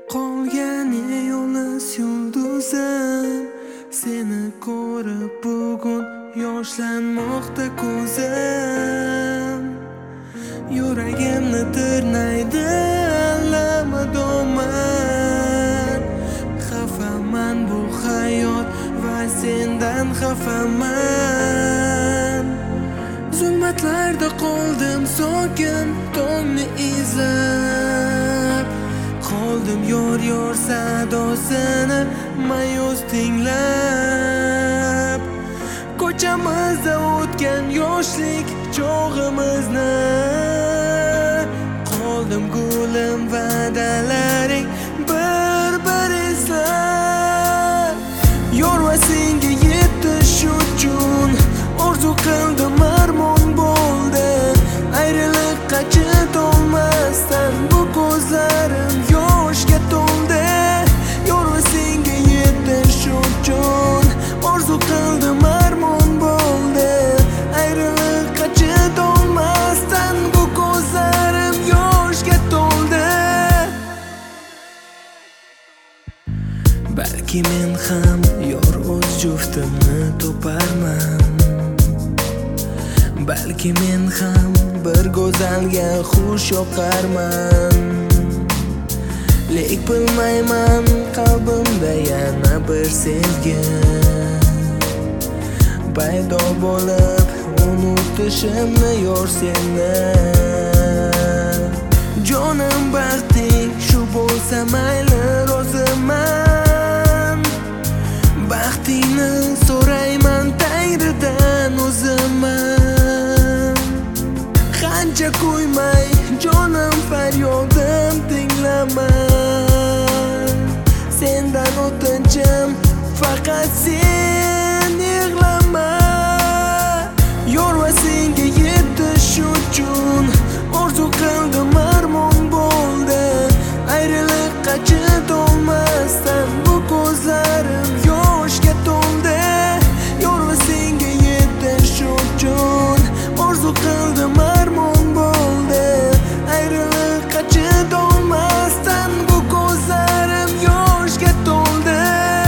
Qolgani yolg'iz yulduzim, seni ko'rib bugun yoshlanmoqda ko'zim. Yuragimni tirnaydi alamadoman. Xafaman bu hayot va sendan xafaman. Zulmatlarda qoldim sokin tongni izlab, qoldim yor sadosini mayus tinglab. Ko'chamizda o'tgan yoshlik chog'imizni, qoldim gulim va'dalaring bir eslab. Yor va senga yetish uchun orzu qildim, armon bo'ldi. Ayriliqqa chidolmasdan bu ko'zlarim yoshga to'ldi. Yor va senga yetish uchun orzu qildim, armon bo'ldi. Ayriliqqa chidolmasdan bu ko'zlarim yoshga to'ldi. Balki men ham yor o'z juftimni toparman. Balki men ham bir go'zalga xush yoqarman. Lek bilmayman qalbimda yana bir sevgi paydo bo'lib unutishimni yor seni. Jonim baxting shu bo'lsa mayli roziman. Baxtingni so'rayman Tangridan o'ziman. Qancha qo'ymay jonim faryodim tinglama. Sendan o'tinchim faqat sen yig'lama. Yor va senga yetish uchun orzu qildim, armon bo'ldi. Ayriliqqa chidolmasdan bu ko'zlarim yoshga to'ldi. Yor va senga yetish uchun orzu qildim, armon bo'ldi. Ayriliqqa chidolmasdan bu ko'zlarim yoshga to'ldi.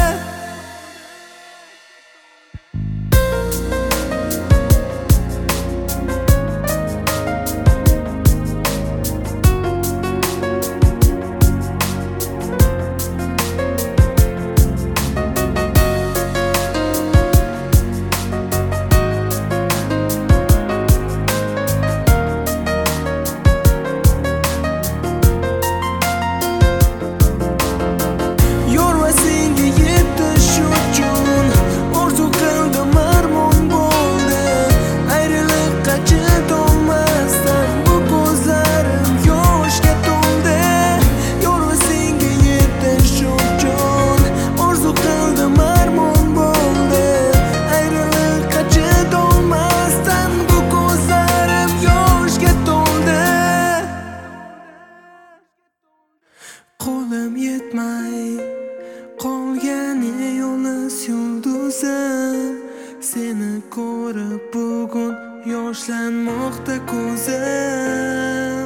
Qo'lim yetmay qolgani yolg'iz yulduzim, seni ko'rib bugun yoshlanmoqda ko'zim.